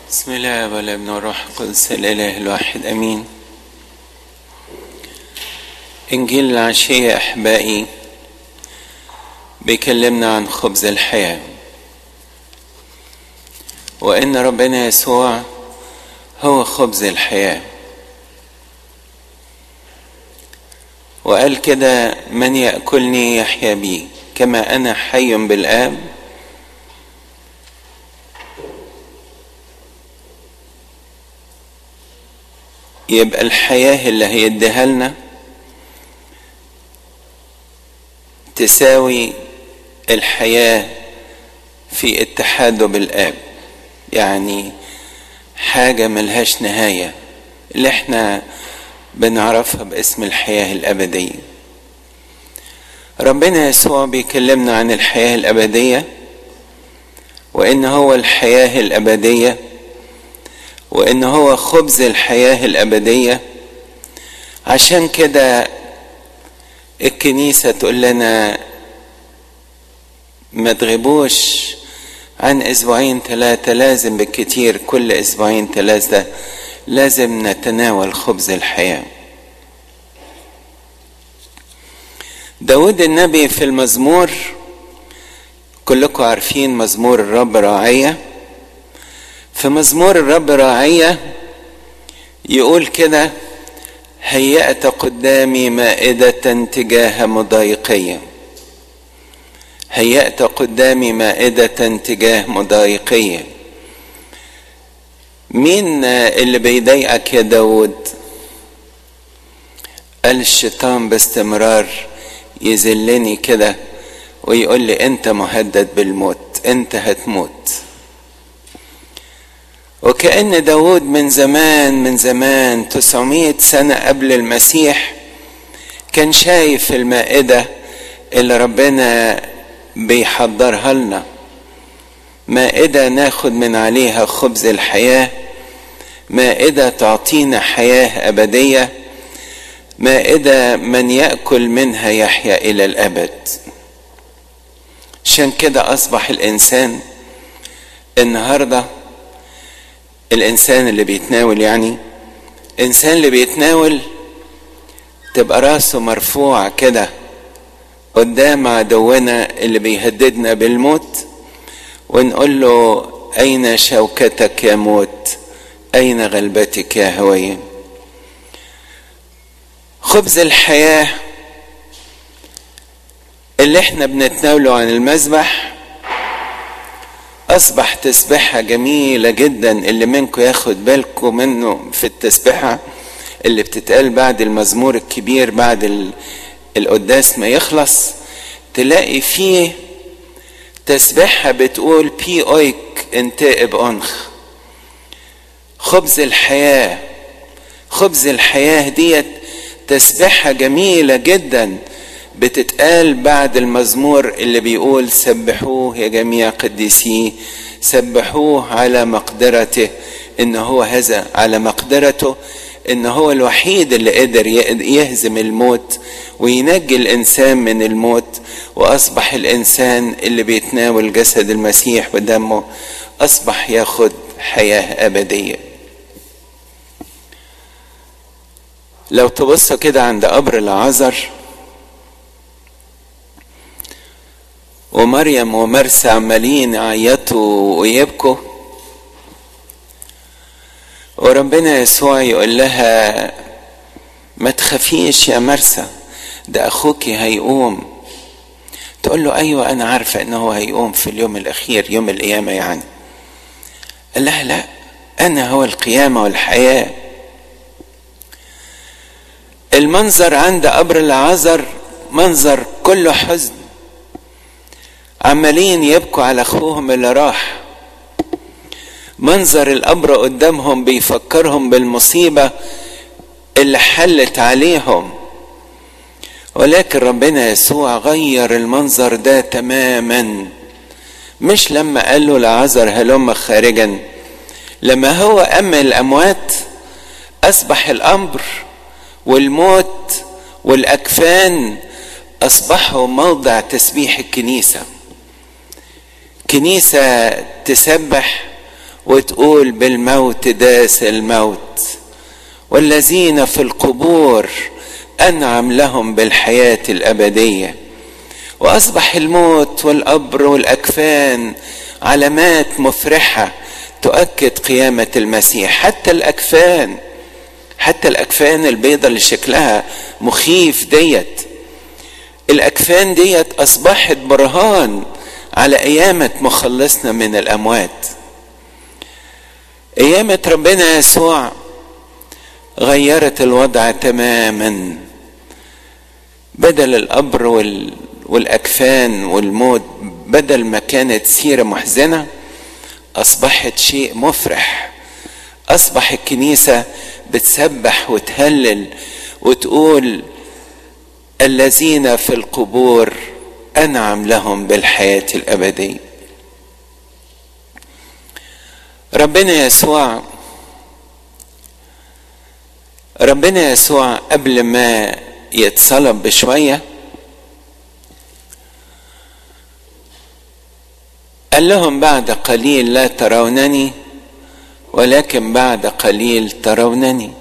بسم الله والابن والروح القدس الاله الواحد امين. انجيل العشية احبائي بيكلمنا عن خبز الحياة، وان ربنا يسوع هو خبز الحياة، وقال كده: من يأكلني يحيا بي كما انا حي بالآب. يبقى الحياة اللي هيديها لنا تساوي الحياة في اتحاده بالآب، يعني حاجة ملهاش نهاية اللي احنا بنعرفها باسم الحياة الأبدية. ربنا يسوع بيكلمنا عن الحياة الأبدية، وإن هو الحياة الأبدية، وإن هو خبز الحياة الأبدية. عشان كده الكنيسة تقول لنا ما تغيبوش عن أسبوعين ثلاثة، لازم بالكتير كل أسبوعين ثلاثة لازم نتناول خبز الحياة. داود النبي في المزمور، كلكم عارفين مزمور الرب راعية، في مزمور الرب راعية يقول كده: هيأت قدامي مائدة تجاه مضايقية. هيأت قدامي مائدة تجاه مضايقية. مين اللي بيضايقك يا داود؟ قال: الشيطان باستمرار يذلني كده ويقول لي انت مهدد بالموت، انت هتموت. وكأن داود من زمان 900 سنة قبل المسيح كان شايف المائدة اللي ربنا بيحضرها لنا، مائدة ناخد من عليها خبز الحياة، مائدة تعطينا حياة أبدية، مائدة من يأكل منها يحيا إلى الأبد. عشان كده أصبح الإنسان النهاردة، الإنسان اللي بيتناول، يعني الإنسان اللي بيتناول تبقى راسه مرفوع كده قدام عدونا اللي بيهددنا بالموت، ونقول له: أين شوكتك يا موت؟ أين غلبتك يا هوية؟ خبز الحياة اللي احنا بنتناوله عن المذبح أصبح تسبحة جميلة جدا. اللي منكم ياخد بالكم منه في التسبحة اللي بتتقال بعد المزمور الكبير، بعد القداس ما يخلص، تلاقي فيه تسبحة بتقول: بي اويك انت ابانخ. خبز الحياة، خبز الحياة ديت تسبحة جميلة جدا بتتقال بعد المزمور اللي بيقول: سبحوه يا جميع قديسيه، سبحوه على مقدرته، إن هو هذا على مقدرته، إن هو الوحيد اللي قدر يهزم الموت وينجي الإنسان من الموت. وأصبح الإنسان اللي بيتناول جسد المسيح ودمه أصبح ياخد حياة أبدية. لو تبصوا كده عند قبر العازر، ومريم ومرسى عمالين يعيطوا ويبكوا، وربنا يسوع يقول لها: ما تخافيش يا مرسى، ده أخوك هيقوم. تقول له: أيوة أنا عارفة إنه هيقوم في اليوم الأخير، يوم القيامة يعني. قال لها: لا، أنا هو القيامة والحياة. المنظر عند قبر العازر منظر كله حزن، عمالين يبكوا على أخوهم اللي راح. منظر القبر قدامهم بيفكرهم بالمصيبة اللي حلت عليهم، ولكن ربنا يسوع غير المنظر ده تماما. مش لما قال له لعازر هلم خارجا، لما هو أما الأموات أصبح الأمر والموت والأكفان أصبحوا موضع تسبيح الكنيسة. كنيسة تسبح وتقول بالموت داس الموت، والذين في القبور أنعم لهم بالحياة الأبدية. وأصبح الموت والقبر والأكفان علامات مفرحة تؤكد قيامة المسيح. حتى الأكفان البيضة اللي شكلها مخيف ديت، الأكفان ديت أصبحت برهان على قيامة مخلصنا من الأموات. قيامة ربنا يسوع غيرت الوضع تماما. بدل القبر والأكفان والموت، بدل ما كانت سيرة محزنة، أصبحت شيء مفرح. أصبح الكنيسة بتسبح وتهلل وتقول الذين في القبور أنعم لهم بالحياة الأبدية. ربنا يسوع قبل ما يتصلب بشوية قال لهم بعد قليل لا ترونني ولكن بعد قليل ترونني.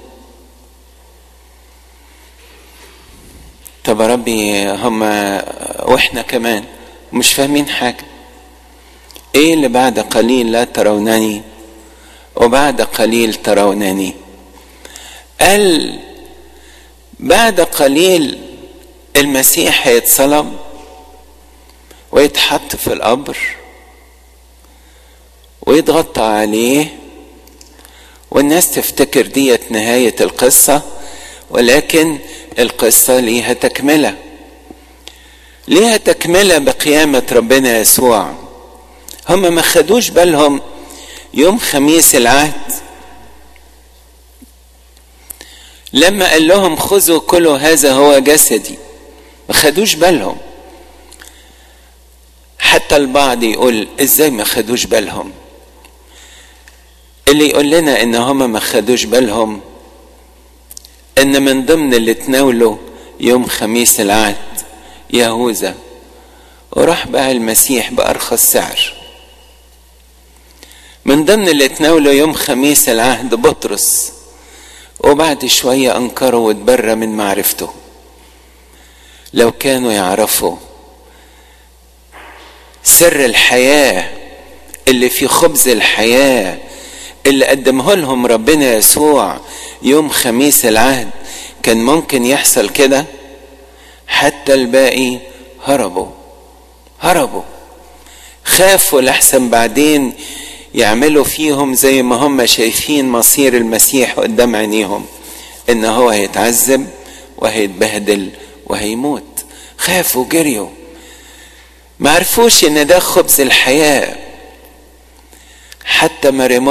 طب يا ربي هما واحنا كمان مش فاهمين حاجة. ايه اللي بعد قليل لا ترونني وبعد قليل ترونني؟ قال بعد قليل المسيح هيتصلب ويتحط في القبر ويتغطى عليه، والناس تفتكر ديت نهاية القصة، ولكن القصة ليها تكملة بقيامة ربنا يسوع. هم ما خدوش بالهم يوم خميس العهد لما قال لهم خذوا كلوا هذا هو جسدي، ما خدوش بالهم. حتى البعض يقول ازاي ما خدوش بالهم؟ اللي يقول لنا ان هم ما خدوش بالهم ان من ضمن اللي تناولوا يوم خميس العهد يهوذا، وراح باع المسيح بأرخص سعر. من ضمن اللي تناولوا يوم خميس العهد بطرس، وبعد شوية انكروا واتبرى من معرفته. لو كانوا يعرفوا سر الحياة اللي في خبز الحياة اللي قدمه لهم ربنا يسوع يوم خميس العهد، كان ممكن يحصل كده. حتى الباقي هربوا خافوا لحسن بعدين يعملوا فيهم زي ما هم شايفين مصير المسيح قدام عينيهم، ان هو هيتعذب وهيتبهدل وهيموت. خافوا جريوا، ما عرفوش ان ده خبز الحياة. حتى ماري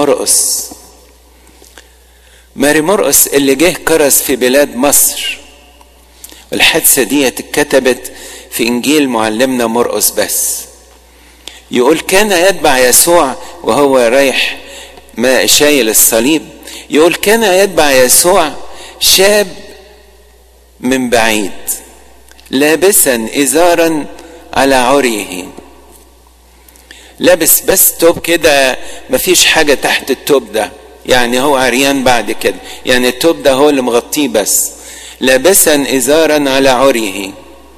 مرقس اللي جه كرز في بلاد مصر، الحادثة دي اتكتبت في انجيل معلمنا مرقس بس. يقول كان يتبع يسوع وهو رايح ما شايل الصليب، يقول كان يتبع يسوع شاب من بعيد لابسا إزارا على عريه، لابس بس توب كده، مفيش حاجة تحت التوب ده، يعني هو عريان بعد كده، يعني التوب ده هو اللي مغطيه بس، لابسا إزارا على عريه.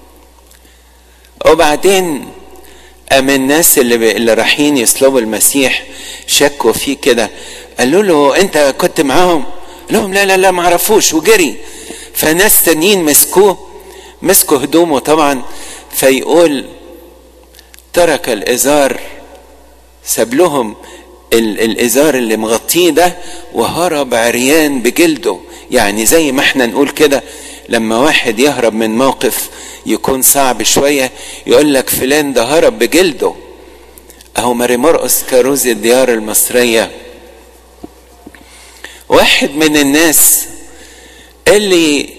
وبعدين أما الناس اللي رايحين يصلبوا المسيح شكوا فيه كده، قالوا له انت كنت معاهم؟ لهم لا ما عرفوش، وجري. فناس تانيين مسكوا هدومه طبعا، فيقول ترك الإزار، ساب لهم الإزار اللي مغطيه ده وهرب عريان بجلده. يعني زي ما احنا نقول كده لما واحد يهرب من موقف يكون صعب شوية يقول لك فلان ده هرب بجلده. اهو ماري مرقس كاروز الديار المصرية واحد من الناس اللي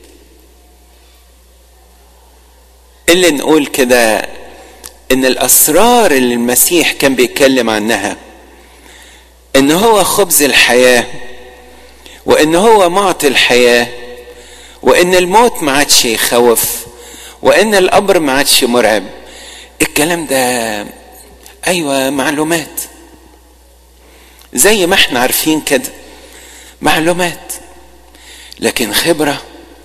نقول كده ان الاسرار اللي المسيح كان بيتكلم عنها، ان هو خبز الحياة، وان هو معطي الحياة، وان الموت ما عادش يخوف، وان القبر ما عادش مرعب. الكلام ده ايوه معلومات، زي ما احنا عارفين كده معلومات، لكن خبرة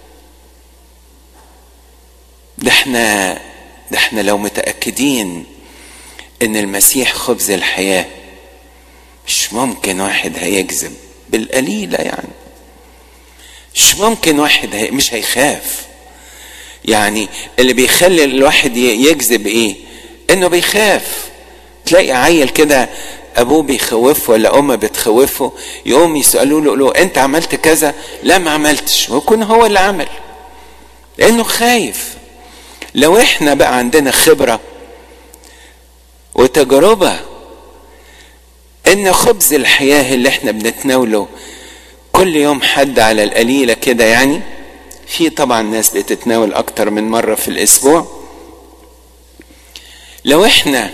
ده احنا لو متأكدين ان المسيح خبز الحياة مش ممكن واحد هيكذب بالقليلة، يعني مش ممكن واحد مش هيخاف. يعني اللي بيخلي الواحد يكذب ايه؟ انه بيخاف. تلاقي عيل كده ابوه بيخوفه ولا امه بتخوفه، يقوم يسألوا له انت عملت كذا؟ لا ما عملتش، ويكون هو اللي عمل لانه خايف. لو احنا بقى عندنا خبرة وتجربة ان خبز الحياة اللي احنا بنتناوله كل يوم حد على القليلة كده، يعني في طبعا ناس بتتناول اكتر من مرة في الاسبوع، لو احنا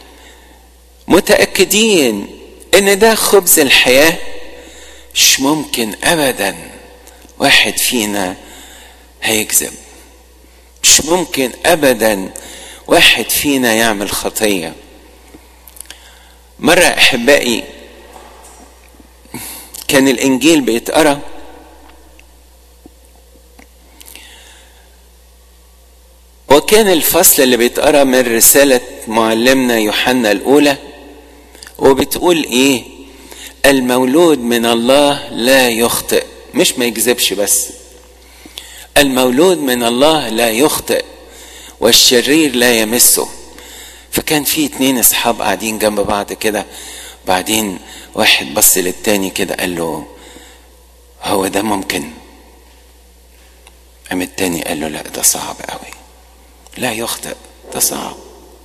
متأكدين ان ده خبز الحياة مش ممكن ابدا واحد فينا هيكذب، مش ممكن ابدا واحد فينا يعمل خطية. مرة احبائي كان الانجيل بيتقرأ وكان الفصل اللي بيتقرأ من رسالة معلمنا يوحنا الأولى، وبتقول ايه؟ المولود من الله لا يخطئ، مش ما يكذبش بس، المولود من الله لا يخطئ والشرير لا يمسه. فكان في 2 اصحاب قاعدين جنب بعض كده، بعدين واحد بص للتاني كده قال له هو ده ممكن؟ قام التاني قال له لا ده صعب قوي، لا يخطئ ده صعب.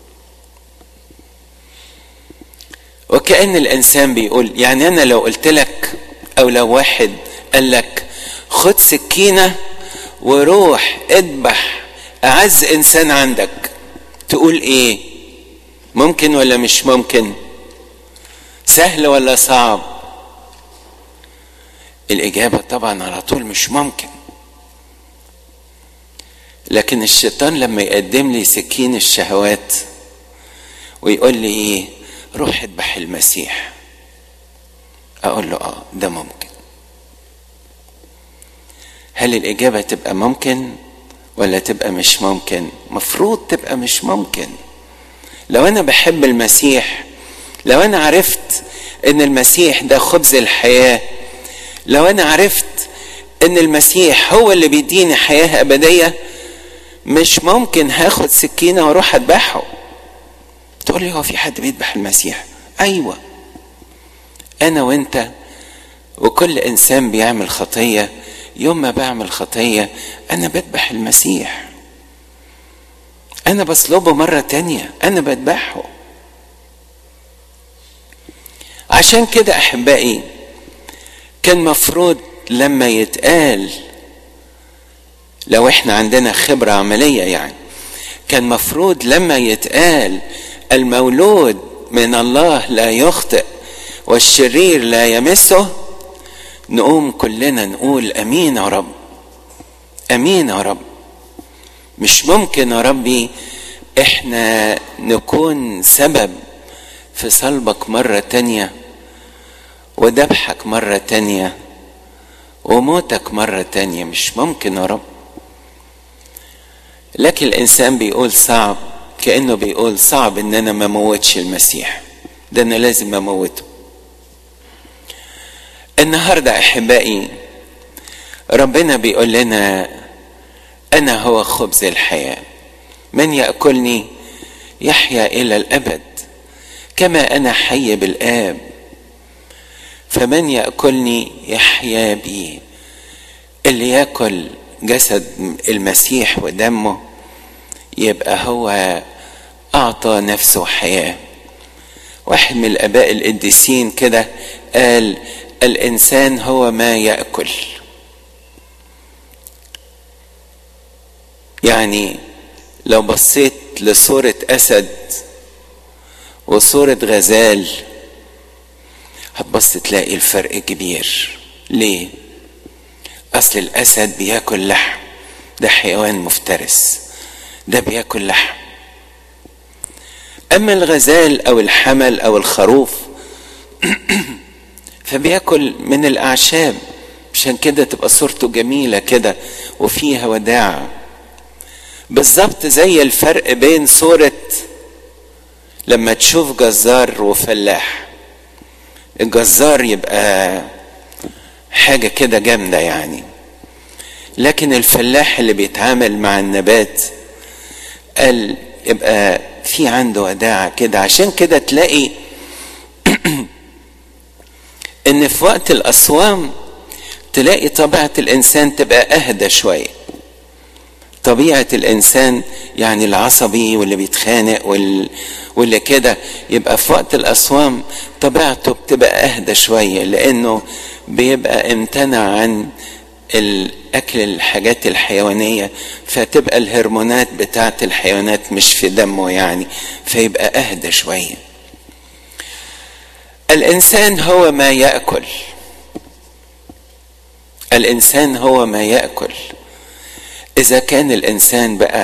وكأن الانسان بيقول يعني انا لو قلت لك او لو واحد قال لك خد سكينة وروح اذبح اعز انسان عندك، تقول ايه؟ ممكن ولا مش ممكن؟ سهل ولا صعب؟ الاجابة طبعا على طول مش ممكن. لكن الشيطان لما يقدم لي سكين الشهوات ويقول لي ايه؟ روح اذبح المسيح، اقول له ده ممكن. هل الاجابة تبقى ممكن ولا تبقى مش ممكن؟ مفروض تبقى مش ممكن. لو انا بحب المسيح، لو انا عرفت ان المسيح ده خبز الحياة، لو انا عرفت ان المسيح هو اللي بيديني حياة ابدية، مش ممكن هاخد سكينة واروح اذبحه. تقول لي هو في حد بيذبح المسيح؟ ايوه، انا وانت وكل انسان بيعمل خطية. يوم ما بعمل خطية انا بذبح المسيح، انا بصلبه مرة تانية، انا بذبحه. عشان كده احبائي كان مفروض لما يتقال، لو احنا عندنا خبرة عملية يعني، كان مفروض لما يتقال المولود من الله لا يخطئ والشرير لا يمسه، نقوم كلنا نقول امين يا رب، امين يا رب. مش ممكن يا ربي احنا نكون سبب في صلبك مرة تانية وذبحك مرة تانية وموتك مرة تانية، مش ممكن يا رب. لكن الانسان بيقول صعب، كأنه بيقول صعب ان انا ما موتش المسيح، ده انا لازم اموته. النهاردة احبائي ربنا بيقول لنا انا هو خبز الحياة، من يأكلني يحيا الى الابد كما انا حي بالآب، فمن يأكلني يحيا بي. اللي يأكل جسد المسيح ودمه يبقى هو اعطى نفسه حياة. واحد من الاباء القديسين كده قال الانسان هو ما يأكل. يعني لو بصيت لصورة اسد وصورة غزال هتبص تلاقي الفرق كبير. ليه؟ اصل الاسد بياكل لحم، ده حيوان مفترس، ده بياكل لحم. اما الغزال او الحمل او الخروف فبياكل من الأعشاب، عشان كده تبقى صورته جميلة كده وفيها وداعة. بالظبط زي الفرق بين صورة لما تشوف جزار وفلاح. الجزار يبقى حاجة كده جامدة يعني، لكن الفلاح اللي بيتعامل مع النبات قال يبقى في عنده وداعة كده. عشان كده تلاقي ان في وقت الأصوام تلاقي طبيعة الإنسان تبقى أهدى شوية. طبيعة الإنسان يعني العصبي واللي بيتخانق واللي كده، يبقى في وقت الأصوام طبيعته بتبقى أهدى شوية، لأنه بيبقى امتنع عن الأكل الحاجات الحيوانية، فتبقى الهرمونات بتاعت الحيوانات مش في دمه يعني، فيبقى أهدى شوية. الإنسان هو ما يأكل، الإنسان هو ما يأكل. إذا كان الإنسان بقى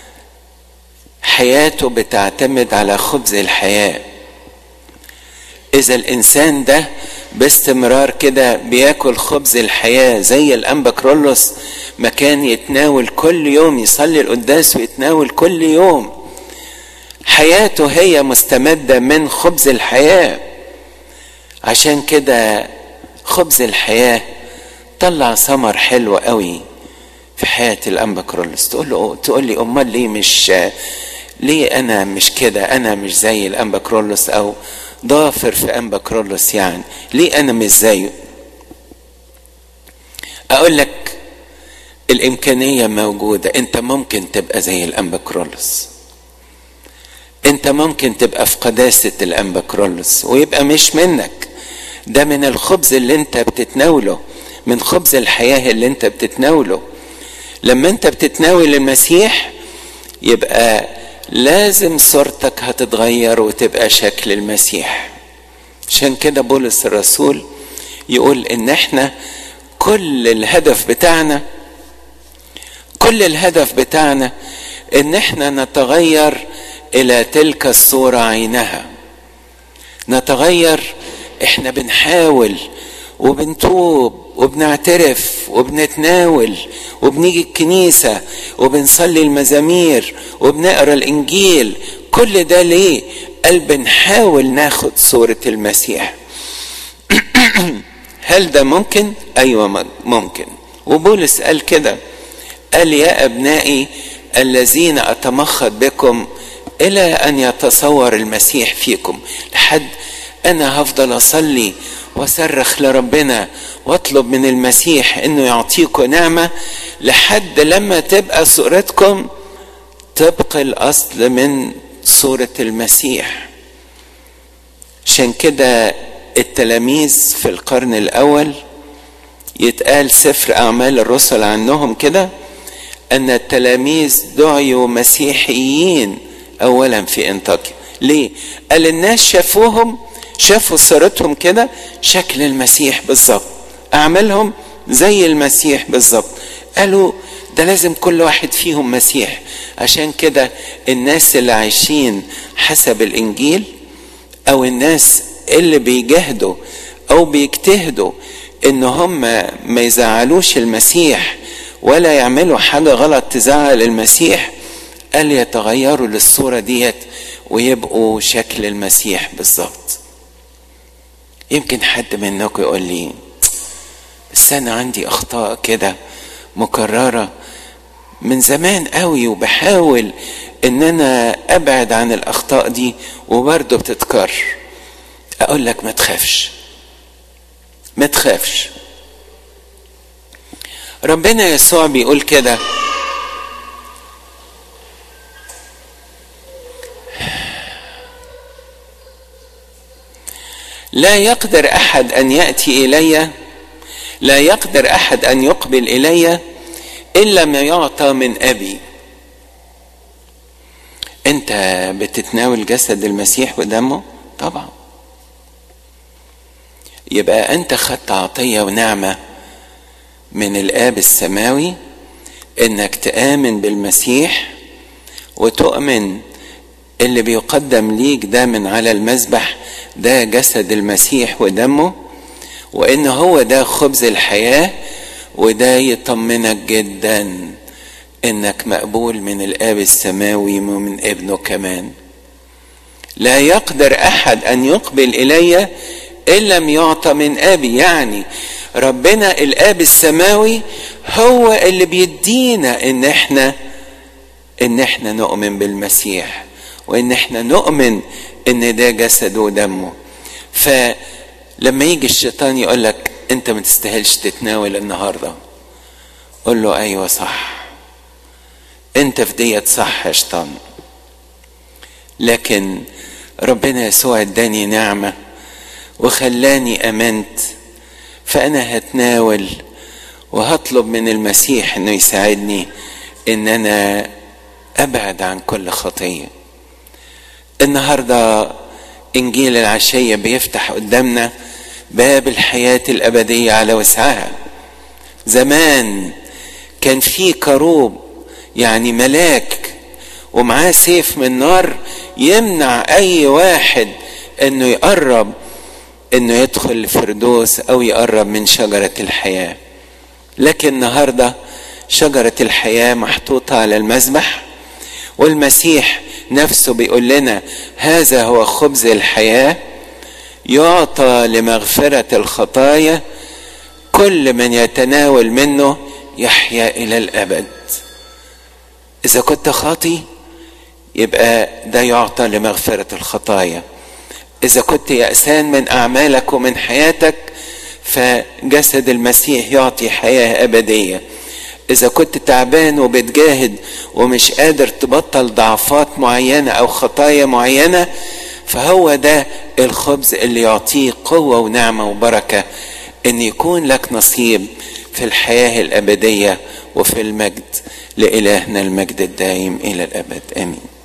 حياته بتعتمد على خبز الحياة، إذا الإنسان ده باستمرار كده بياكل خبز الحياة زي الأنبا كرولوس ما كان يتناول كل يوم، يصلي القداس ويتناول كل يوم، حياته هي مستمدة من خبز الحياة. عشان كده خبز الحياة طلع ثمر حلو قوي في حياة الأنبا كرولوس. تقول لي أمال ليه أنا مش كده، أنا مش زي الأنبا كرولوس أو ضافر في أنبا كرولوس، يعني ليه أنا مش زيه؟ أقول لك الإمكانية موجودة، أنت ممكن تبقى زي الأنبا كرولوس، أنت ممكن تبقى في قداسة الأنبا كرولوس، ويبقى مش منك، ده من الخبز اللي أنت بتتناوله، من خبز الحياة اللي أنت بتتناوله. لما أنت بتتناول المسيح يبقى لازم صورتك هتتغير وتبقى شكل المسيح. عشان كده بولس الرسول يقول ان احنا كل الهدف بتاعنا ان احنا نتغير الى تلك الصورة عينها. نتغير، احنا بنحاول وبنتوب وبنعترف وبنتناول وبنيجي الكنيسة وبنصلي المزامير وبنقرأ الإنجيل. كل ده ليه؟ قال بنحاول ناخد صورة المسيح. هل ده ممكن؟ أيوة ممكن. وبولس قال كده، قال يا أبنائي الذين أتمخض بكم إلى أن يتصور المسيح فيكم. لحد أنا هفضل أصلي وصرخ لربنا واطلب من المسيح انه يعطيكم نعمة لحد لما تبقى صورتكم طبق الاصل من صورة المسيح. عشان كده التلاميذ في القرن الاول يتقال سفر اعمال الرسل عنهم كده ان التلاميذ دعيوا مسيحيين اولا في انطاكيا. ليه؟ قال الناس شافوا صورتهم كده شكل المسيح بالظبط، اعمالهم زي المسيح بالظبط، قالوا ده لازم كل واحد فيهم مسيح. عشان كده الناس اللي عايشين حسب الانجيل او الناس اللي بيجاهدوا او بيجتهدوا ان هم ما يزعلوش المسيح ولا يعملوا حاجة غلط تزعل المسيح، قال يتغيروا للصورة ديت ويبقوا شكل المسيح بالظبط. يمكن حد منكم يقول لي بس انا عندي اخطاء كده مكررة من زمان قوي وبحاول ان انا ابعد عن الاخطاء دي وبرضه بتتكرر. اقول لك ما تخافش. ربنا يسوع بيقول كده لا يقدر احد ان يأتي الي، لا يقدر احد ان يقبل الي الا ما يعطى من ابي. انت بتتناول جسد المسيح ودمه طبعا، يبقى انت خدت عطية ونعمة من الاب السماوي انك تآمن بالمسيح وتؤمن اللي بيقدم ليك ده من على المذبح ده جسد المسيح ودمه، وإن هو ده خبز الحياة. وده يطمنك جدا إنك مقبول من الآب السماوي ومن ابنه كمان. لا يقدر أحد أن يقبل إلي إن لم يعطى من أبي. يعني ربنا الآب السماوي هو اللي بيدينا إن احنا نؤمن بالمسيح، وإن احنا نؤمن إن ده جسده ودمه. فلما يجي الشيطان يقولك أنت ما تستاهلش تتناول النهاردة، قل له أيوة صح، أنت في ديت صح يا شيطان، لكن ربنا يسوع اداني نعمة وخلاني أمنت، فأنا هتناول وهطلب من المسيح إنه يساعدني إن أنا أبعد عن كل خطية. النهاردة إنجيل العشية بيفتح قدامنا باب الحياة الأبدية على وسعها. زمان كان في كروب، يعني ملاك ومعاه سيف من نار يمنع أي واحد إنه يقرب، إنه يدخل الفردوس أو يقرب من شجرة الحياة. لكن النهاردة شجرة الحياة محطوطة على المذبح، والمسيح نفسه بيقول لنا هذا هو خبز الحياة يعطى لمغفرة الخطايا، كل من يتناول منه يحيا إلى الأبد. إذا كنت خاطي يبقى ده يعطى لمغفرة الخطايا. إذا كنت يأسان من أعمالك ومن حياتك فجسد المسيح يعطي حياة أبدية. إذا كنت تعبان وبتجاهد ومش قادر تبطل ضعفات معينة أو خطايا معينة، فهو ده الخبز اللي يعطيه قوة ونعمة وبركة إن يكون لك نصيب في الحياة الأبدية وفي المجد. لإلهنا المجد الدائم إلى الأبد، آمين.